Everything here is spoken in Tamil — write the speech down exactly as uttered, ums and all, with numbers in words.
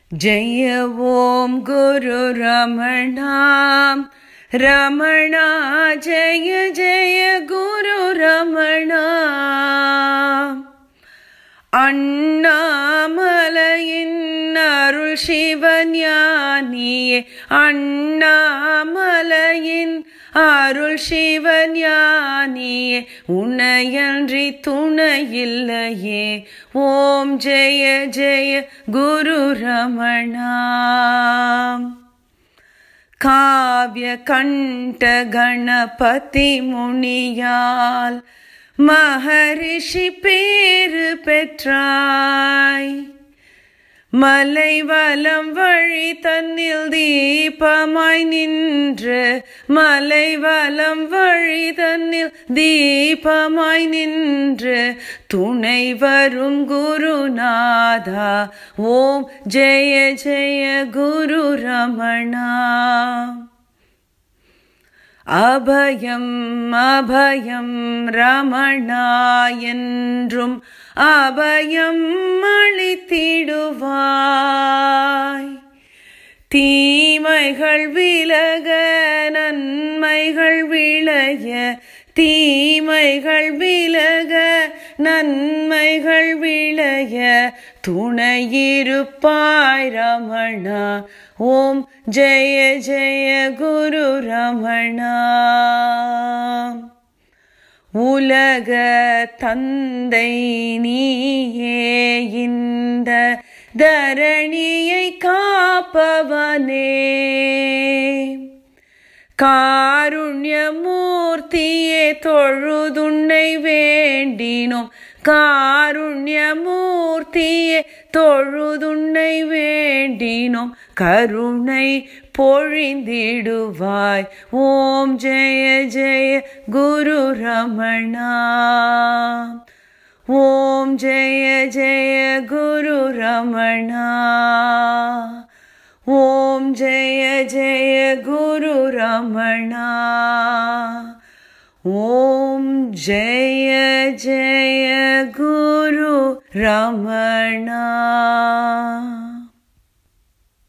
ஜெய ஓம் குரு ரமணா ரமணா ஜெய ஜெய குரு ரமணா. அண்ணாமலையின் அருள் சிவஞானியே, அண்ணாமலையின் அருள் சிவஞானியே, உன்னையன்றி துணையில்லையே. ஓம் ஜெய ஜெய குரு ரமணா. காவ்ய கண்ட கணபதி முனியால் மகரிஷி பேரு பெற்றாய். மலைவலம் வழி தன்னில் தீபமாய் நின்று, மலைவலம் வழி தன்னில் தீபமாய் நின்று துணை வரும் குருநாதா. ஓம் ஜெய ஜெய குரு ரமணா. அபயம் அபயம் ரமணா என்றும் அபயம் அளித்திடுவாய். தீமைகள் விலக நன்மைகள் விளைய, தீமைகள் விலக நன்மைகள் விளைய துணையிருப்பாய் ரமணா. ஓம் ஜெய ஜெய குரு ரமணா. உலக தந்தை நீயே, இந்த தரணியை காப்பவனே. காருண்யமூர்த்தியே தொழுதுன்னை வேண்டினோம், காருண்யமூர்த்தியே தொழுதுன்னை வேண்டினோம். கருணை பொழிந்திடுவாய். ஓம் ஜெய ஜெய குரு ரமணா. ஓம் ஜெய ஜெய குரு ரமணா. ஓம் ஜெய ஜெய குரு ரமணா. ஓம் ஜெய ஜெய குரு ரமணா.